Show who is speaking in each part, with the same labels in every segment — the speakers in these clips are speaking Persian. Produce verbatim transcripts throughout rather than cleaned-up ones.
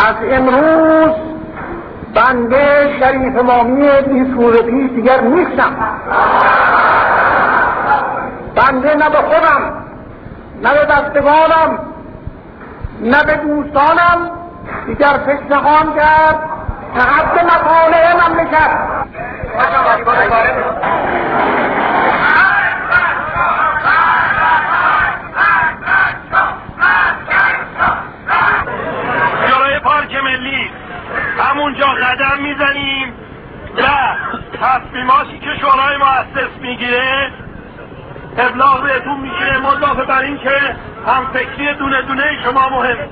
Speaker 1: از امروز بنده شریف امامی این سوره پیش دیگر نیستم. بنده نه به خودم، نه به بستگانم، نه به دوستانم دیگر فکر نخواهم کرد که حد مطالعه مملکت
Speaker 2: جلوی پارک ملی همونجا قدم میزنیم و تصمیماتی که شورای مؤسس میگیره ابلاغ بهتون میشه، مضافه بر این که هم فکری دونه دونه شما مهمه.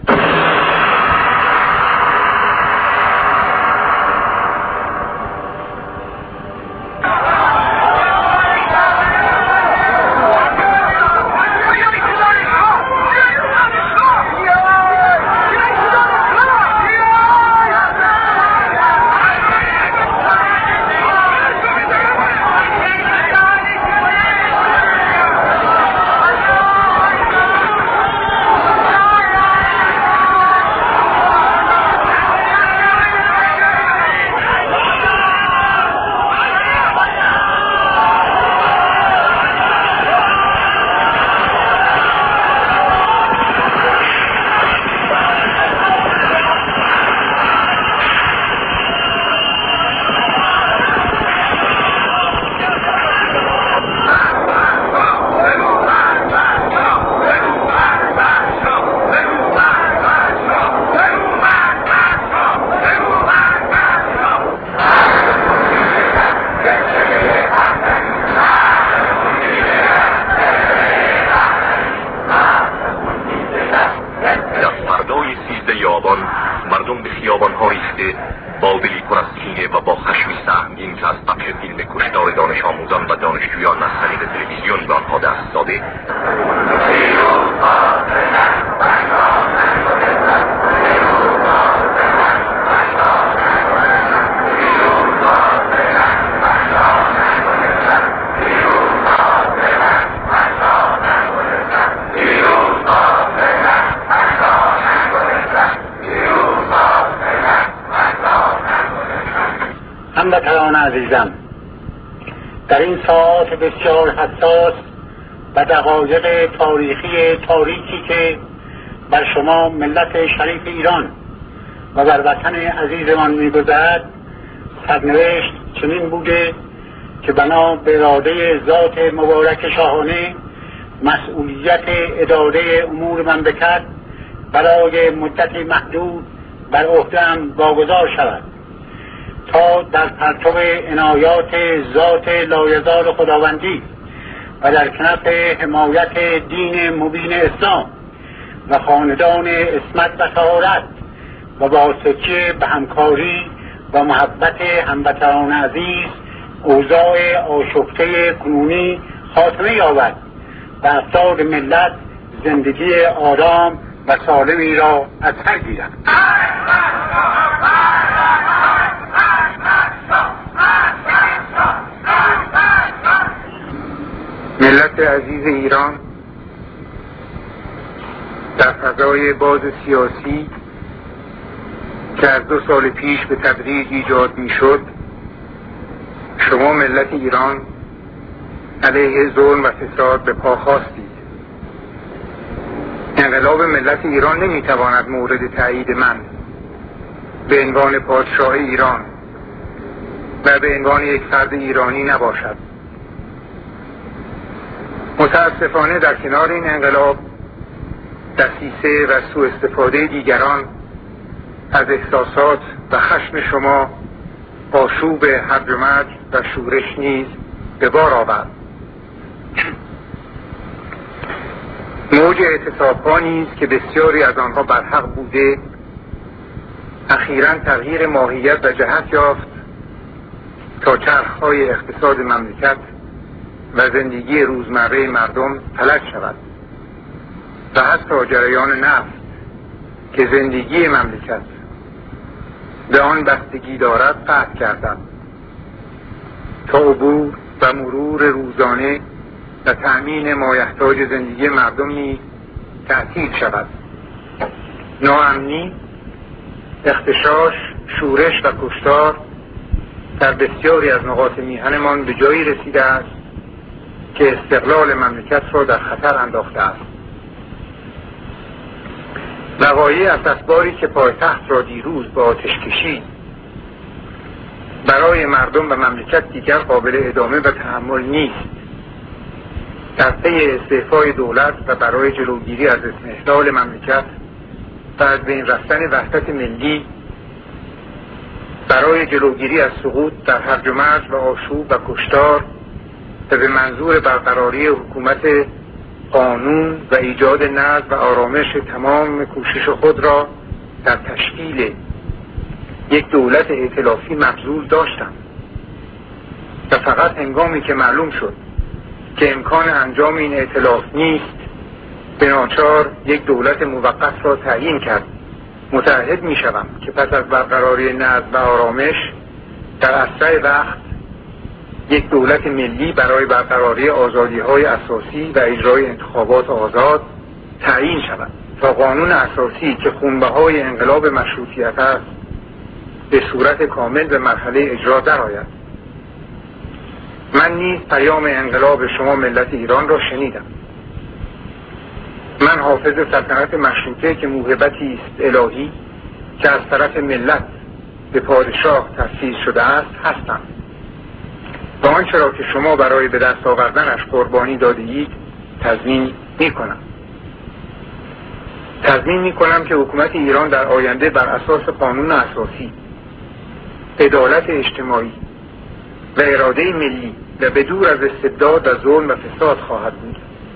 Speaker 3: مردم به خیابان‌ها ایسته با دلی پر از کینه و با خشمی سهمگین که از بخش فیلم کشتار دانش آموزان و دانشجویان از طریق تلویزیون به آنها دست داده
Speaker 4: هموطنان عزیزم، در این ساعات بسیار حساس و دقایق تاریخی تاریکی که بر شما ملت شریف ایران و بر وطن عزیزمان می‌گذرد، سرنوشت چنین بوده که بنا به اراده ذات مبارک شاهانه مسئولیت اداره امور مملکت برای مدت محدود بر عهده‌ام واگذار شود تا در پرتو عنایات ذات لایزال خداوندی و در کنف حمایت دین مبین اسلام و خاندان عصمت و طهارت و با تکیه به همکاری و محبت هموطنان عزیز اوضاع آشفته کنونی خاتمه یابد و افراد ملت زندگی آرام و سالمی را از سر گیرد.
Speaker 5: ملت عزیز ایران در فضای باز سیاسی که از دو سال پیش به تدریج ایجاد می شد، شما ملت ایران علیه ظلم و فساد به پا خواستید. انقلاب ملت ایران نمی تواند مورد تایید من به عنوان پادشاه ایران و به عنوان یک فرد ایرانی نباشد. متاسفانه در کنار این انقلاب دسیسه و سوء استفاده دیگران از احساسات و خشم شما آشوب هرج و مرج و شورش نیز به بار آورد. موج اعتصاب‌ها نیز که بسیاری از آنها برحق بوده اخیراً تغییر ماهیت و جهت یافت تا چرخ‌های اقتصاد مملکت و زندگی روزمره مردم فلج شود و حتی جریان نفت که زندگی مملکت به آن بستگی دارد قطع کردند تا عبور و مرور روزانه و تأمین مایحتاج زندگی مردم نیز تعطیل شود. ناامنی اغتشاش، شورش و کشتار در بسیاری از نقاط میهنمان به جایی رسیده است که استقلال مملکت را در خطر انداخته است. وقایع از اسباری که پایتخت را دیروز با آتش کشید برای مردم و مملکت دیگر قابل ادامه و تحمل نیست. در پی استعفای دولت و برای جلوگیری از اضمحلال مملکت و از بین رفتن وحدت ملی، برای جلوگیری از سقوط در هرج و مرج و آشوب و کشتار و به منظور برقراری حکومت قانون و ایجاد نظم و آرامش، تمام کوشش خود را در تشکیل یک دولت ائتلافی مبذول داشتم و فقط هنگامی که معلوم شد که امکان انجام این ائتلاف نیست، به ناچار یک دولت موقت را تعیین کرد. متعهد می شوم که پس از برقراری نظم و آرامش در اسرع وقت یک دولت ملی برای برقراری آزادی های اساسی و اجرای انتخابات آزاد تعیین شود تا قانون اساسی که خونبهای انقلاب مشروطیت است به صورت کامل به مرحله اجرا درآید. من نیز پیام انقلاب شما ملت ایران را شنیدم. من حافظ سلطنت مشروطه که موهبتی است الهی که از طرف ملت به پادشاه تفسیر شده است هستم و آنچه را که شما برای به دست آوردنش قربانی داده اید تضمین می کنم. تضمین می کنم که حکومت ایران در آینده بر اساس قانون اساسی، عدالت اجتماعی و اراده ملی و به دور از استبداد و ظلم و فساد خواهد بود.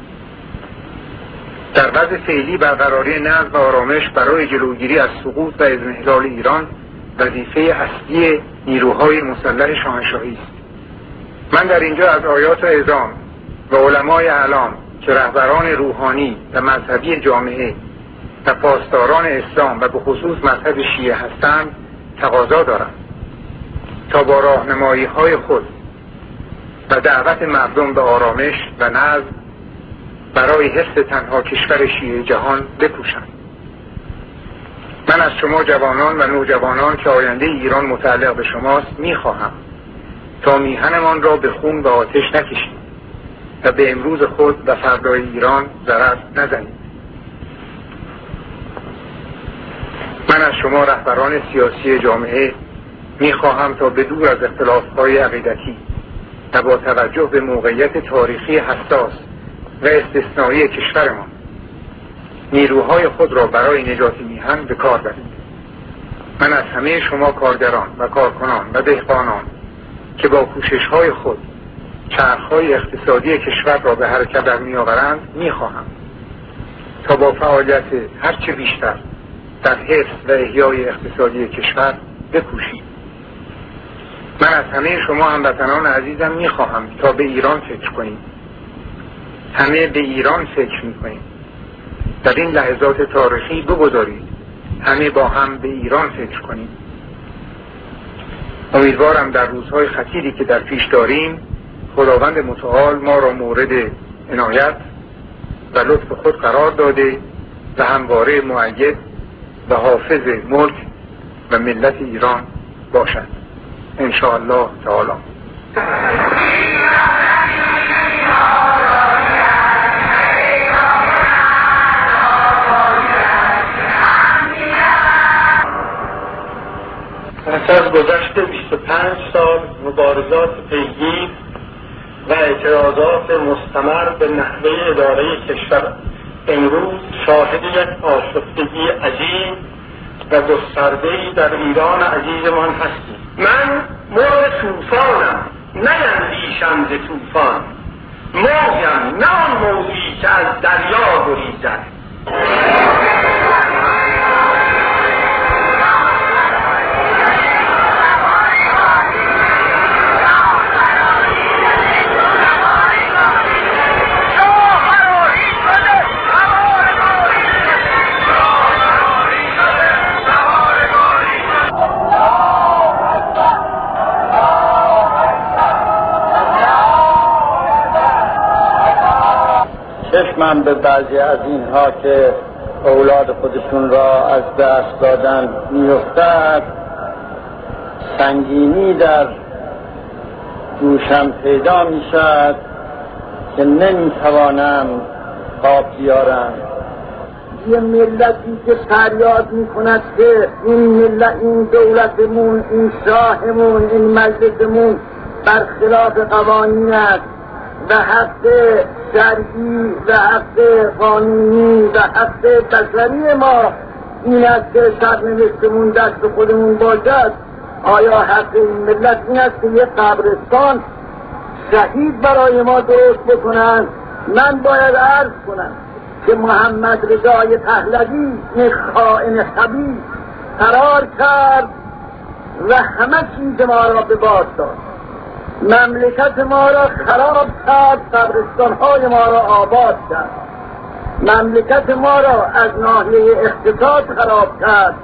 Speaker 5: در وضع فعلی برقراری نظم و آرامش برای جلوگیری از سقوط و اضمحلال ایران وظیفه اصلی نیروهای مسلح شاهنشاهی است. من در اینجا از آیات اعظام و علمای اعلام که رهبران روحانی و مذهبی جامعه و پاسداران اسلام و به خصوص مذهب شیعه هستند تقاضا دارم تا با راهنمایی های خود و دعوت مردم به آرامش و نظم برای حفظ تنها کشور شیعه جهان بکوشند. من از شما جوانان و نوجوانان که آینده ایران متعلق به شماست میخواهم تا میهنمان را به خون و آتش نکشید و به امروز خود و فردای ایران ضرر نزنید. من از شما رهبران سیاسی جامعه میخواهم تا به دور از اختلاف‌های عقیدتی و با توجه به موقعیت تاریخی حساس و استثنایی کشورمان نیروهای خود را برای نجات میهن به کار برید. من از همه شما کارگران و کارکنان و دهقانان که با کوشش‌های خود چرخ‌های اقتصادی کشور را به حرکت در می‌آورند می‌خواهم تا با فعالیت هرچه بیشتر در حفظ و احیای اقتصادی کشور بکوشید. من از همه شما هموطنان عزیزم می‌خواهم تا به ایران فکر کنید. همه به ایران فکر می‌کنیم. در این لحظات تاریخی بگذارید همه با هم به ایران فکر کنیم. امیدوارم در روزهای خطیری که در پیش داریم خداوند متعال ما را مورد عنایت و لطف خود قرار داده و همواره مؤید و حافظ ملک و ملت ایران باشد ان شاء الله تعالی.
Speaker 4: پس از گذشت بیست و پنج سال مبارزات پیگیر و اعتراضات مستمر به نحوه اداره کشور، امروز شاهد یک آشفتگی عجیب و گسترده‌ای در ایران عزیزمان هستیم. من مرغ طوفانم، نیندیشم ز طوفان، موجم نه آن موجی که از دریا گریزد.
Speaker 6: چشمم به بعضی از اینها که
Speaker 4: اولاد خودشون را از دست دادن می‌افتد، سنگینی در دوشم پیدا می‌شود که نمی‌توانم خواب بیارم.
Speaker 1: یه ملتی که فریاد میکند که این ملت، این دولتمون، این شاهمون، این مجلسمون برخلاف قوانین است و حق شرعی و حق قانونی و حق بشری ما این است که سرنوشتمون دست خودمون باشد. آیا حق این ملت این است که یه قبرستان شهید برای ما درست بکنن؟ من باید عرض کنم که محمد رضای پهلوی این خائن خبیث قرار کرد و همه چیز ما را به باد داد، مملکت ما را خراب کرد، قبرستان‌های ما را آباد کرد، مملکت ما را از ناحیه اقتصاد خراب کرد.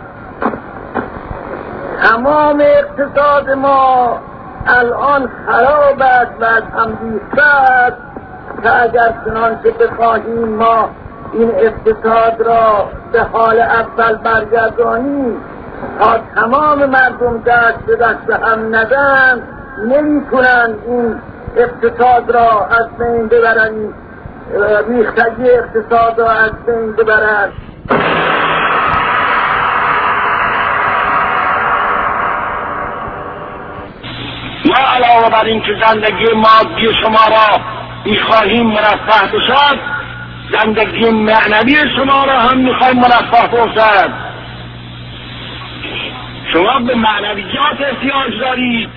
Speaker 1: تمام اقتصاد ما الان خراب است و از هم ریخته است که اگر چنانچه بخواهیم ما این اقتصاد را به حال اول برگردانیم تا تمام مردم دست به دست هم ندن، نمی کنند این اقتصاد را از بین ببرند، ریختگی اقتصاد را از بین ببرند.
Speaker 2: ما علاوه بر این که زندگی مادی شما را میخواهیم مرفه باشد، زندگی معنوی شما را هم میخواهیم مرفه باشد. شما به معنویات احتیاج دارید.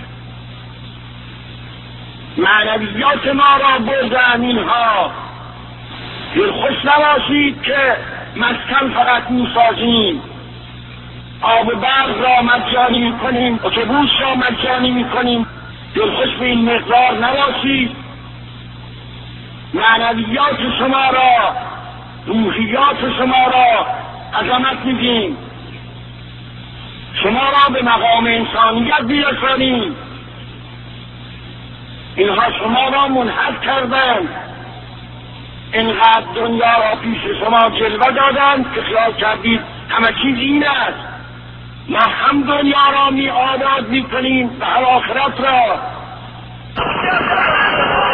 Speaker 2: معنویات ما را بردن اینها. دلخوش نباشید که مسکن فقط میسازیم، آب و برق را مجانی میکنیم، اتوبوس را مجانی میکنیم. دلخوش به این مقدار نباشید. معنویات شما را، روحیات شما را عظمت میدیم. شما را به مقام انسانیت بیرسانیم. اینها شما را منحط کردند، اینقدر دنیا را پیش شما جلوه دادند که خیال کردید همه چیز این است. ما هم دنیا را می آباد می کنیم و آخرت را.